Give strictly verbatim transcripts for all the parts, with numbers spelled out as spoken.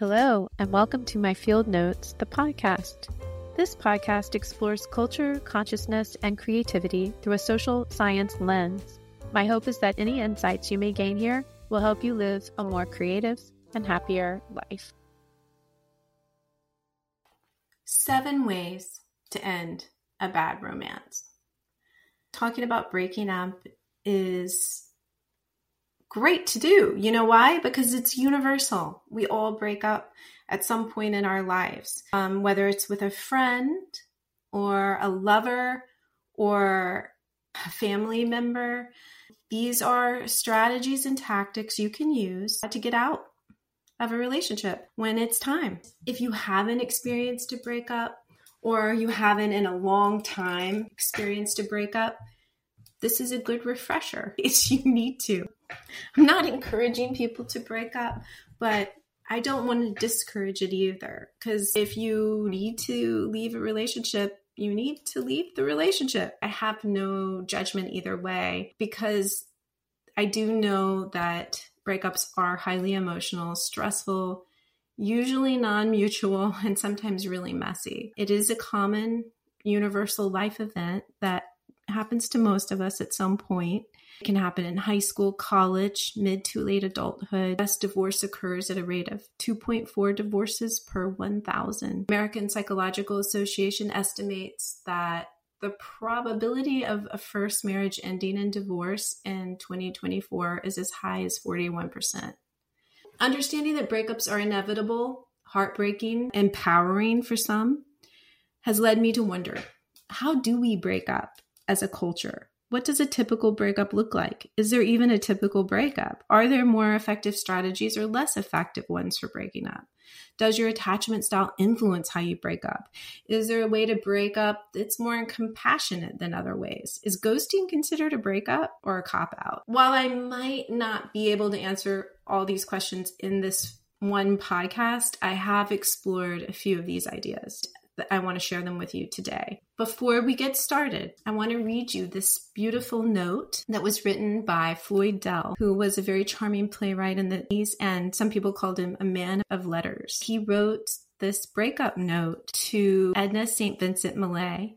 Hello, and welcome to My Field Notes, the podcast. This podcast explores culture, consciousness, and creativity through a social science lens. My hope is that any insights you may gain here will help you live a more creative and happier life. Seven ways to end a bad romance. Talking about breaking up is great to do. You know why? Because it's universal. We all break up at some point in our lives, um, whether it's with a friend or a lover or a family member. These are strategies and tactics you can use to get out of a relationship when it's time. If you haven't experienced a breakup or you haven't in a long time experienced a breakup, this is a good refresher. It's you need to. I'm not encouraging people to break up, but I don't want to discourage it either. Because if you need to leave a relationship, you need to leave the relationship. I have no judgment either way, because I do know that breakups are highly emotional, stressful, usually non-mutual, and sometimes really messy. It is a common universal life event that happens to most of us at some point. It can happen in high school, college, mid to late adulthood. Best divorce occurs at a rate of two point four divorces per one thousand. American Psychological Association estimates that the probability of a first marriage ending in divorce in twenty twenty-four is as high as forty-one percent. Understanding that breakups are inevitable, heartbreaking, empowering for some, has led me to wonder, how do we break up as a culture? What does a typical breakup look like? Is there even a typical breakup? Are there more effective strategies or less effective ones for breaking up? Does your attachment style influence how you break up? Is there a way to break up that's more compassionate than other ways? Is ghosting considered a breakup or a cop-out? While I might not be able to answer all these questions in this one podcast, I have explored a few of these ideas. I want to share them with you today. Before we get started, I want to read you this beautiful note that was written by Floyd Dell, who was a very charming playwright in the eighties, and some people called him a man of letters. He wrote this breakup note to Edna Saint Vincent Millay,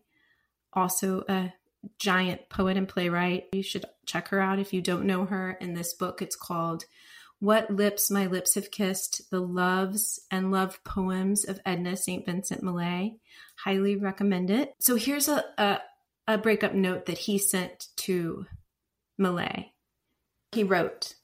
also a giant poet and playwright. You should check her out if you don't know her. In this book, it's called What Lips My Lips Have Kissed, The Loves and Love Poems of Edna Saint Vincent Millay. Highly recommend it. So here's a, a, a breakup note that he sent to Millay. He wrote,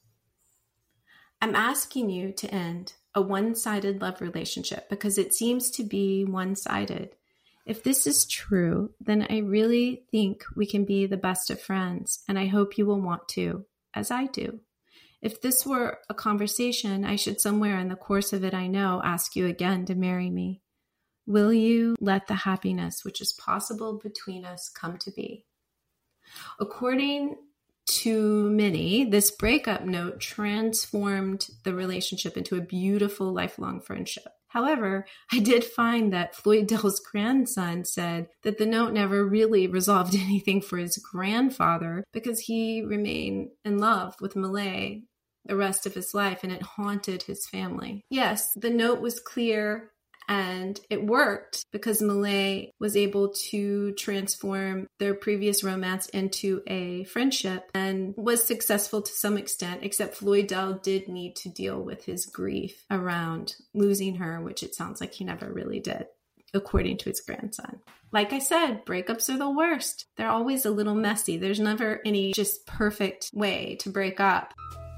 I'm asking you to end a one-sided love relationship because it seems to be one-sided. If this is true, then I really think we can be the best of friends, and I hope you will want to, as I do. If this were a conversation, I should somewhere in the course of it, I know, ask you again to marry me. Will you let the happiness which is possible between us come to be? According to many, this breakup note transformed the relationship into a beautiful lifelong friendship. However, I did find that Floyd Dell's grandson said that the note never really resolved anything for his grandfather because he remained in love with Millay the rest of his life, and it haunted his family. Yes, the note was clear and it worked because Millay was able to transform their previous romance into a friendship and was successful to some extent, except Floyd Dell did need to deal with his grief around losing her, which it sounds like he never really did, according to his grandson. Like I said, breakups are the worst. They're always a little messy. There's never any just perfect way to break up.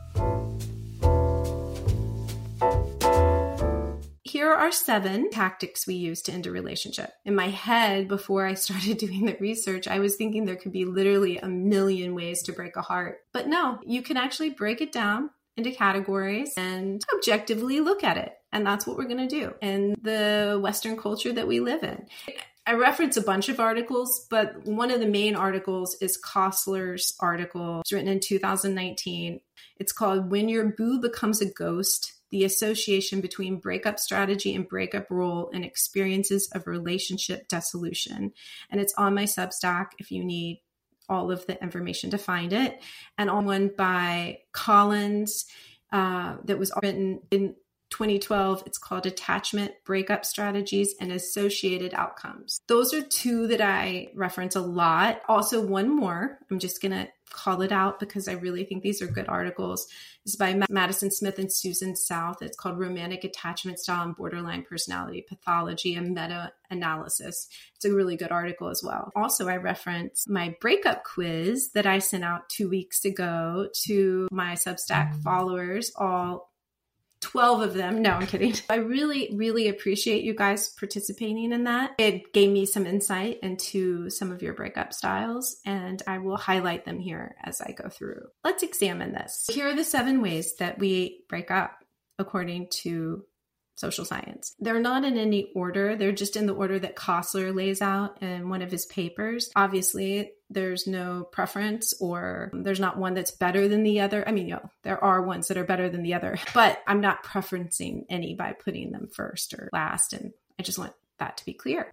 Here are seven tactics we use to end a relationship. In my head, before I started doing the research, I was thinking there could be literally a million ways to break a heart. But no, you can actually break it down into categories and objectively look at it. And that's what we're going to do in the Western culture that we live in. I reference a bunch of articles, but one of the main articles is Kostler's article. It's written in two thousand nineteen. It's called When Your Boo Becomes a Ghost, the Association Between Breakup Strategy and Breakup Role and Experiences of Relationship Dissolution. And it's on my Substack if you need all of the information to find it. And on one by Collins uh, that was written in twenty twelve. It's called Attachment Breakup Strategies and Associated Outcomes. Those are two that I reference a lot. Also, one more, I'm just going to call it out because I really think these are good articles. It's by Madison Smith and Susan South. It's called Romantic Attachment Style and Borderline Personality Pathology, a Meta-Analysis. It's a really good article as well. Also, I reference my breakup quiz that I sent out two weeks ago to my Substack followers, all twelve of them. No, I'm kidding. I really, really appreciate you guys participating in that. It gave me some insight into some of your breakup styles, and I will highlight them here as I go through. Let's examine this. Here are the seven ways that we break up according to social science. They're not in any order. They're just in the order that Kossler lays out in one of his papers. Obviously, there's no preference or there's not one that's better than the other. I mean, you know, there are ones that are better than the other, but I'm not preferencing any by putting them first or last. And I just want that to be clear.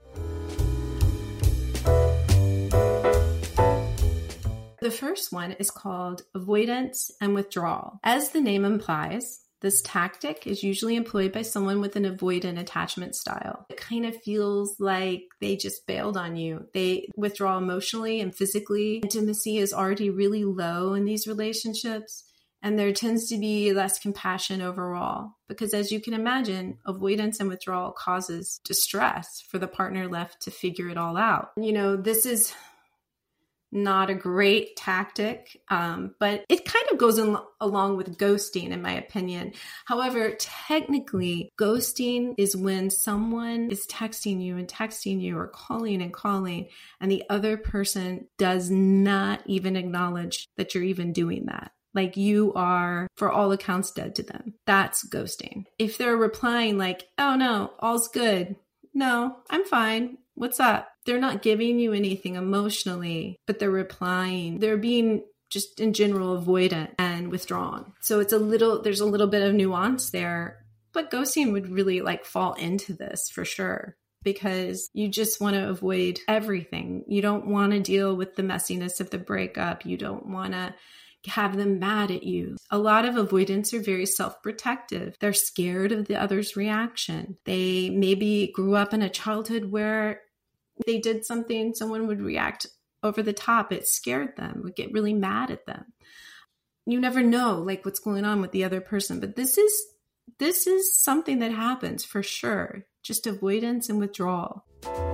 The first one is called avoidance and withdrawal. As the name implies, this tactic is usually employed by someone with an avoidant attachment style. It kind of feels like they just bailed on you. They withdraw emotionally and physically. Intimacy is already really low in these relationships, and there tends to be less compassion overall. Because as you can imagine, avoidance and withdrawal causes distress for the partner left to figure it all out. You know, this is not a great tactic, um, but it kind of goes in, along with ghosting, in my opinion. However, technically, ghosting is when someone is texting you and texting you or calling and calling, and the other person does not even acknowledge that you're even doing that. Like you are, for all accounts, dead to them. That's ghosting. If they're replying like, oh no, all's good. No, I'm fine. What's up? They're not giving you anything emotionally, but they're replying. They're being just in general avoidant and withdrawn. So it's a little, there's a little bit of nuance there, but ghosting would really like fall into this for sure, because you just want to avoid everything. You don't want to deal with the messiness of the breakup. You don't want to have them mad at you. A lot of avoidants are very self-protective. They're scared of the other's reaction. They maybe grew up in a childhood where they did something, someone would react over the top. It scared them, would get really mad at them. You never know like what's going on with the other person, but this is, this is something that happens for sure. Just avoidance and withdrawal.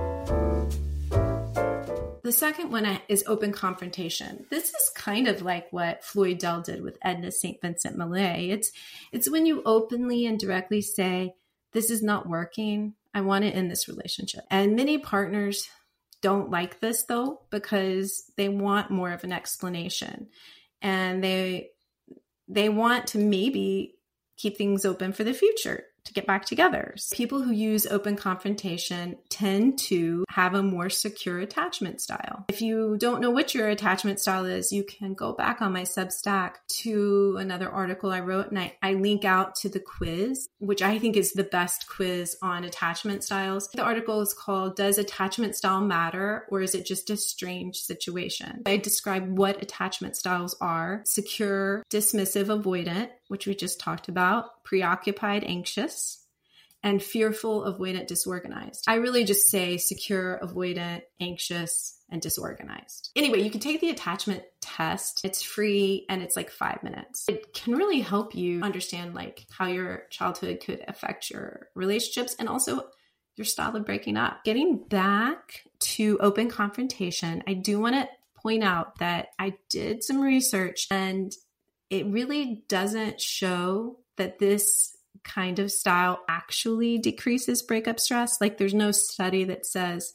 The second one is open confrontation. This is kind of like what Floyd Dell did with Edna Saint Vincent Millay. It's, it's when you openly and directly say, this is not working. I want to end this relationship. And many partners don't like this though, because they want more of an explanation, and they, they want to maybe keep things open for the future to get back together. People who use open confrontation tend to have a more secure attachment style. If you don't know what your attachment style is, you can go back on my Substack to another article I wrote, and I, I link out to the quiz, which I think is the best quiz on attachment styles. The article is called, Does Attachment Style Matter, or is it just a strange situation? I describe what attachment styles are: secure, dismissive, avoidant, which we just talked about, preoccupied, anxious, and fearful, avoidant, disorganized. I really just say secure, avoidant, anxious, and disorganized. Anyway, you can take the attachment test. It's free and it's like five minutes. It can really help you understand like how your childhood could affect your relationships and also your style of breaking up. Getting back to open confrontation, I do want to point out that I did some research, and it really doesn't show that this kind of style actually decreases breakup stress. Like there's no study that says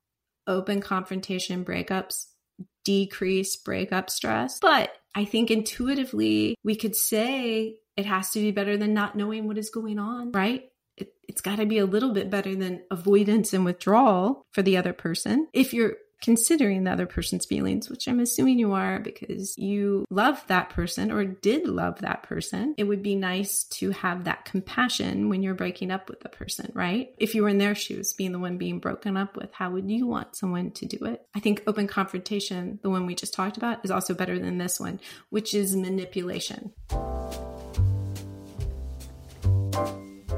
open confrontation breakups decrease breakup stress. But I think intuitively we could say it has to be better than not knowing what is going on, right? It, it's got to be a little bit better than avoidance and withdrawal for the other person. If you're considering the other person's feelings, which I'm assuming you are because you love that person or did love that person, it would be nice to have that compassion when you're breaking up with the person, right? If you were in their shoes, being the one being broken up with, how would you want someone to do it? I think open confrontation, the one we just talked about, is also better than this one, which is manipulation.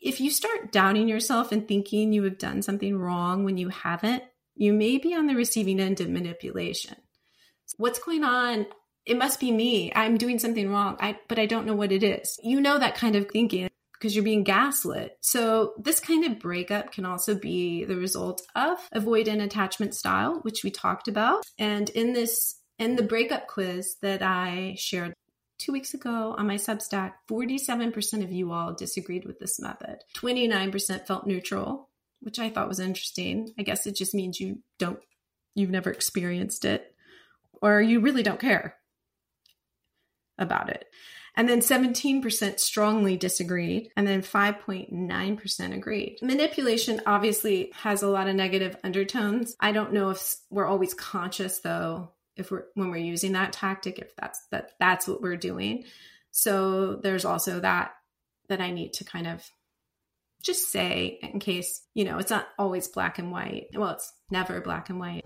if you start doubting yourself and thinking you have done something wrong when you haven't, you may be on the receiving end of manipulation. What's going on? It must be me. I'm doing something wrong, I, but I don't know what it is. You know that kind of thinking because you're being gaslit. So this kind of breakup can also be the result of avoidant attachment style, which we talked about. And in this, in the breakup quiz that I shared two weeks ago on my Substack, forty-seven percent of you all disagreed with this method. twenty-nine percent felt neutral, which I thought was interesting. I guess it just means you don't, you've never experienced it, or you really don't care about it. And then seventeen percent strongly disagreed, and then five point nine percent agreed. Manipulation obviously has a lot of negative undertones. I don't know if we're always conscious, though, if we're when we're using that tactic, if that's that that's what we're doing. So there's also that that I need to kind of just say in case, you know, it's not always black and white. Well, it's never black and white.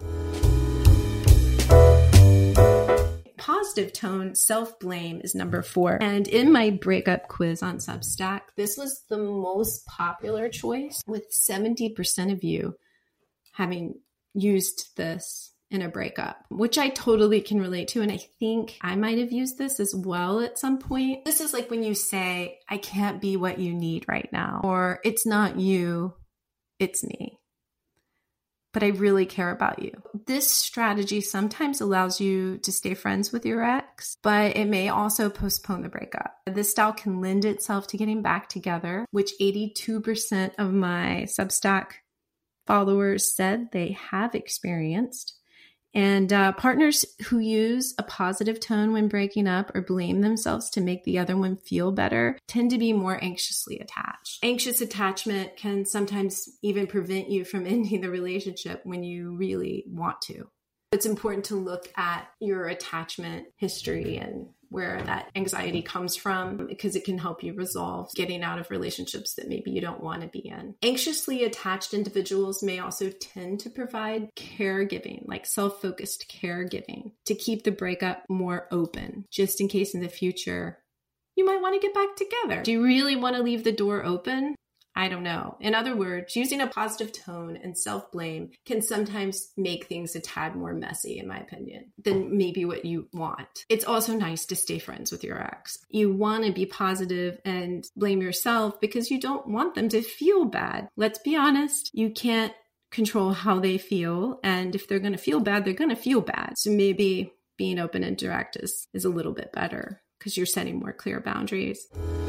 Positive tone, self-blame is number four. And in my breakup quiz on Substack, this was the most popular choice, with seventy percent of you having used this in a breakup, which I totally can relate to. And I think I might have used this as well at some point. This is like when you say, I can't be what you need right now, or it's not you, it's me, but I really care about you. This strategy sometimes allows you to stay friends with your ex, but it may also postpone the breakup. This style can lend itself to getting back together, which eighty-two percent of my Substack followers said they have experienced. And uh, partners who use a positive tone when breaking up or blame themselves to make the other one feel better tend to be more anxiously attached. Anxious attachment can sometimes even prevent you from ending the relationship when you really want to. It's important to look at your attachment history and where that anxiety comes from, because it can help you resolve getting out of relationships that maybe you don't want to be in. Anxiously attached individuals may also tend to provide caregiving, like self-focused caregiving, to keep the breakup more open, just in case in the future you might want to get back together. Do you really want to leave the door open? I don't know. In other words, using a positive tone and self-blame can sometimes make things a tad more messy, in my opinion, than maybe what you want. It's also nice to stay friends with your ex. You want to be positive and blame yourself because you don't want them to feel bad. Let's be honest. You can't control how they feel. And if they're going to feel bad, they're going to feel bad. So maybe being open and direct is, is a little bit better because you're setting more clear boundaries.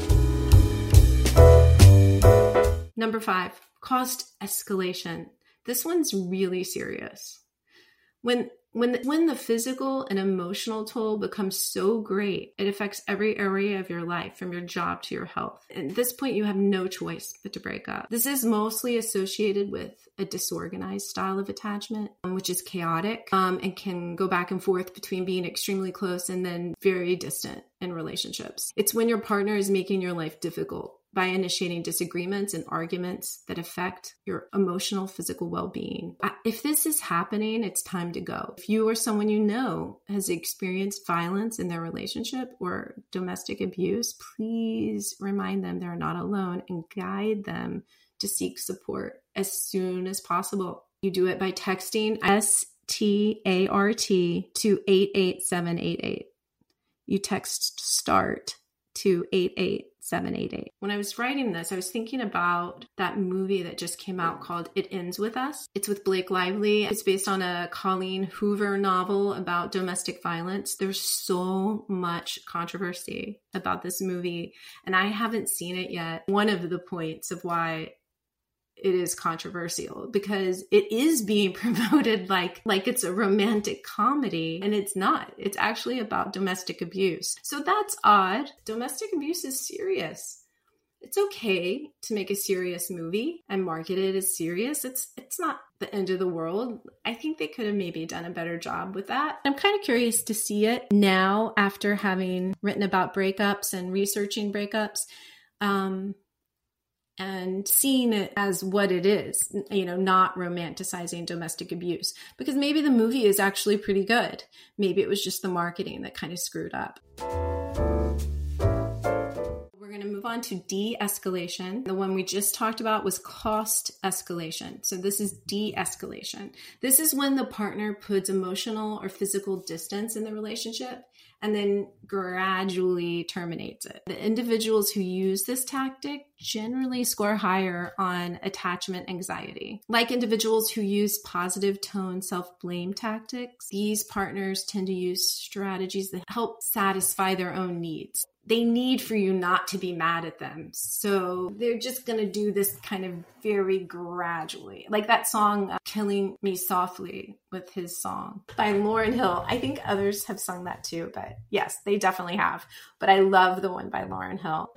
Number five, cost escalation. This one's really serious. When when when the physical and emotional toll becomes so great, it affects every area of your life, from your job to your health. At this point, you have no choice but to break up. This is mostly associated with a disorganized style of attachment, um, which is chaotic um, and can go back and forth between being extremely close and then very distant in relationships. It's when your partner is making your life difficult by initiating disagreements and arguments that affect your emotional, physical well-being. If this is happening, it's time to go. If you or someone you know has experienced violence in their relationship or domestic abuse, please remind them they're not alone and guide them to seek support as soon as possible. You do it by texting S T A R T to eight eight seven eight eight. You text START to eight eight seven eight eight. When I was writing this, I was thinking about that movie that just came out called It Ends With Us. It's with Blake Lively. It's based on a Colleen Hoover novel about domestic violence. There's so much controversy about this movie, and I haven't seen it yet. One of the points of why it is controversial, because it is being promoted like like it's a romantic comedy, and it's not. It's actually about domestic abuse. So that's odd. Domestic abuse is serious. It's okay to make a serious movie and market it as serious. It's it's not the end of the world. I think they could have maybe done a better job with that. I'm kind of curious to see it now after having written about breakups and researching breakups. Um, and seeing it as what it is, you know, not romanticizing domestic abuse, because maybe the movie is actually pretty good. Maybe it was just the marketing that kind of screwed up. We're going to to move on to de-escalation. The one we just talked about was cost escalation. So this is de-escalation. This is when the partner puts emotional or physical distance in the relationship and then gradually terminates it. The individuals who use this tactic generally score higher on attachment anxiety. Like individuals who use positive tone self-blame tactics, these partners tend to use strategies that help satisfy their own needs. They need for you not to be mad at them. So they're just going to do this kind of very gradually. Like that song, uh, Killing Me Softly, with his song by Lauryn Hill. I think others have sung that too, but yes, they definitely have. But I love the one by Lauryn Hill.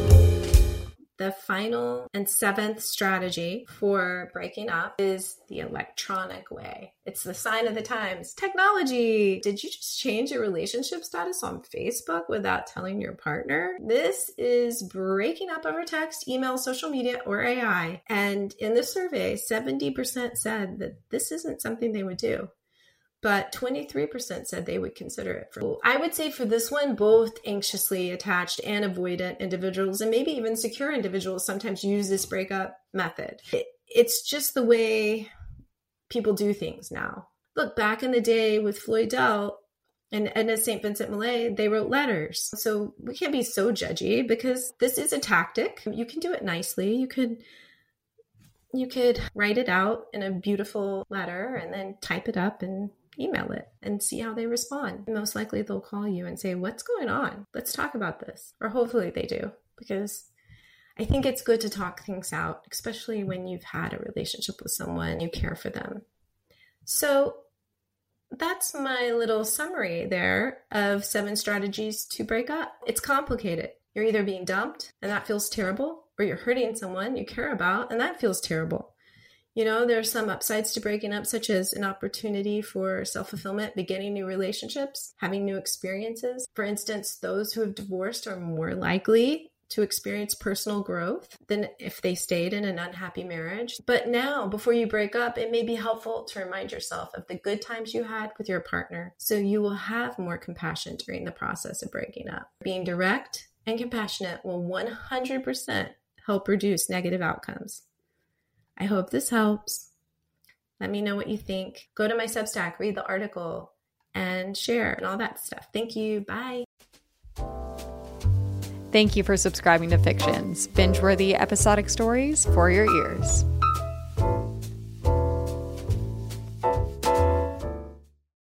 The final and seventh strategy for breaking up is the electronic way. It's the sign of the times. Technology. Did you just change your relationship status on Facebook without telling your partner? This is breaking up over text, email, social media, or A I. And in the survey, seventy percent said that this isn't something they would do. But twenty-three percent said they would consider it. For, I would say for this one, both anxiously attached and avoidant individuals, and maybe even secure individuals, sometimes use this breakup method. It, it's just the way people do things now. Look, back in the day with Floyd Dell and Edna Saint Vincent Millay, they wrote letters. So we can't be so judgy because this is a tactic. You can do it nicely. You could... You could write it out in a beautiful letter and then type it up and email it and see how they respond. Most likely they'll call you and say, what's going on? Let's talk about this. Or hopefully they do, because I think it's good to talk things out, especially when you've had a relationship with someone, you care for them. So that's my little summary there of seven strategies to break up. It's complicated. You're either being dumped and that feels terrible, or you're hurting someone you care about and that feels terrible. You know, there are some upsides to breaking up, such as an opportunity for self-fulfillment, beginning new relationships, having new experiences. For instance, those who have divorced are more likely to experience personal growth than if they stayed in an unhappy marriage. But now, before you break up, it may be helpful to remind yourself of the good times you had with your partner, so you will have more compassion during the process of breaking up. Being direct and compassionate will one hundred percent help reduce negative outcomes. I hope this helps. Let me know what you think. Go to my Substack, read the article, and share and all that stuff. Thank you. Bye. Thank you for subscribing to Fictions, binge-worthy episodic stories for your ears.